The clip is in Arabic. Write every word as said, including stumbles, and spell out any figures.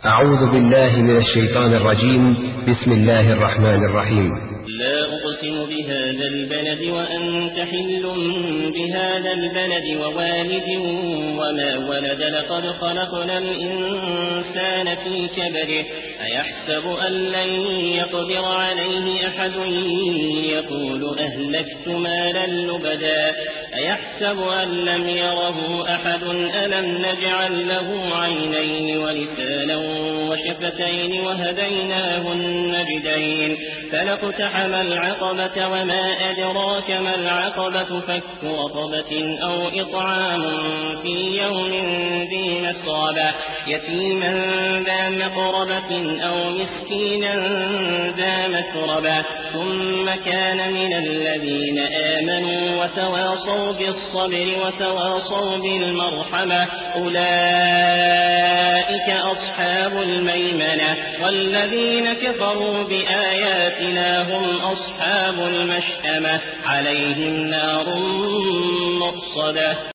أعوذ بالله من الشيطان الرجيم. بسم الله الرحمن الرحيم. لا أقسم بهذا البلد وأنت حل بهذا البلد ووالد وما ولد لقد خلقنا الإنسان في كبده أيحسب أن لن يقدر عليه أحد يقول أهلكت مالا لبدا أيحسب أن لم يره أحد ألم نجعل له عينين ولسانا وشفتين وهديناه النجدين فلاقتحم العقبة وما أدراك ما العقبة فك رقبة أو إطعام في يوم ذي مسغبة يتيما ذا مقربة أو مسكينا ذا متربة ثم كان من الذين آمنوا وتواصوا بالصبر وتواصوا بالمرحمة أولئك أصحاب الميمنة والذين كفروا بآياتنا هم أصحاب المشأمة عليهم نار مؤصدة.